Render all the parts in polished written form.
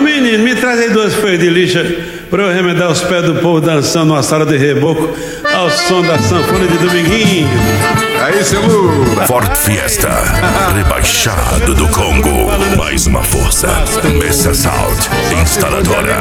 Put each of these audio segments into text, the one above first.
menino, me traz aí 2 folhas de lixa pra eu remendar os pés do povo dançando numa sala de reboco ao som da sanfona de Dominguinho. Aí, seu Lula. Ford Fiesta, rebaixado do Congo. Mais uma força. Mesa Sound, instaladora.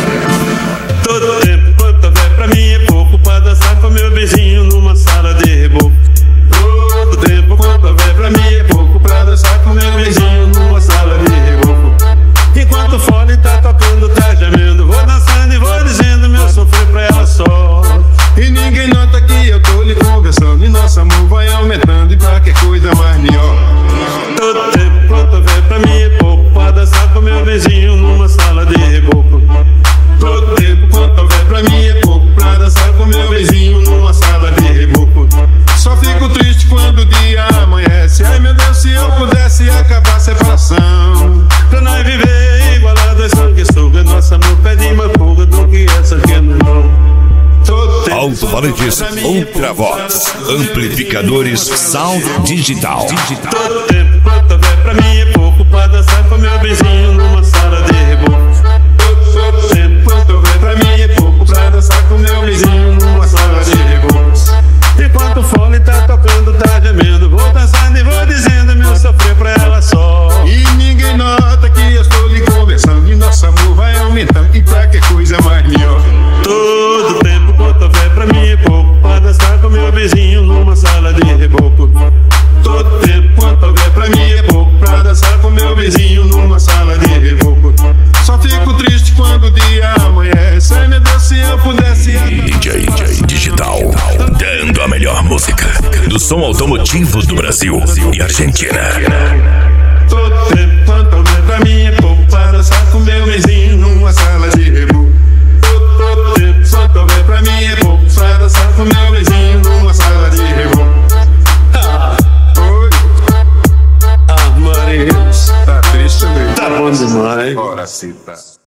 Todo tempo quanto houver pra mim é pouco pra dançar com meu vizinho numa sala de reboco. Todo tempo quanto houver pra mim é pouco pra dançar com meu vizinho numa sala de reboco. Enquanto o fole tá tocando, tá gemendo, vou dançando e vou dizendo meu sofrer pra ela só. E ninguém nota que eu tô lhe conversando, e nosso amor vai aumentando, e pra que coisa mais melhor. Todo tempo quanto houver pra mim é pouco pra dançar com meu vizinho numa sala de reboco. Todo tempo quanto houver pra mim é pouco pra dançar com meu vizinho numa sala de reboco. Só fico triste quando o dia amanhece. Ai meu Deus, se eu pudesse acabar a separação. Pra nós viver igual a 2 sanguessugas, nosso amor pede mais fuga do que essa que é não. Alto-falantes Ultravox, amplificadores Sound Digital. Todo tempo quanto houver pra mim é pouco pra dançar com meu vizinho numa sala de reboco. Todo tempo quanto houver pra mim é pouco pra dançar com meu vizinho numa sala de reboco. Enquanto o fole tá tocando, tá gemendo, vou dançando e vou dizendo meu sofrer pra ela só. E ninguém nota que eu estou lhe conversando, e nosso amor vai aumentando, e pra que coisa mais melhor. Todo tempo quanto houver pra mim é pouco pra dançar com meu vizinho numa sala de reboco. Todo tempo quanto houver pra mim é pouco pra dançar com meu vizinho numa sala de reboco. Só fico triste quando o dia amanhece. Ai meu Deus, se eu pudesse. DJ Digital, dando a melhor música do som automotivo do Brasil e Argentina. Todo tempo quanto houver pra mim é pouco pra dançar com meu vizinho numa sala de reboco. Todo tempo quanto houver pra mim é pouco pra dançar com meu vizinho numa sala de reboco. Oi. Ah, Maria, Tá triste mesmo. tá bom demais. Ora, cita.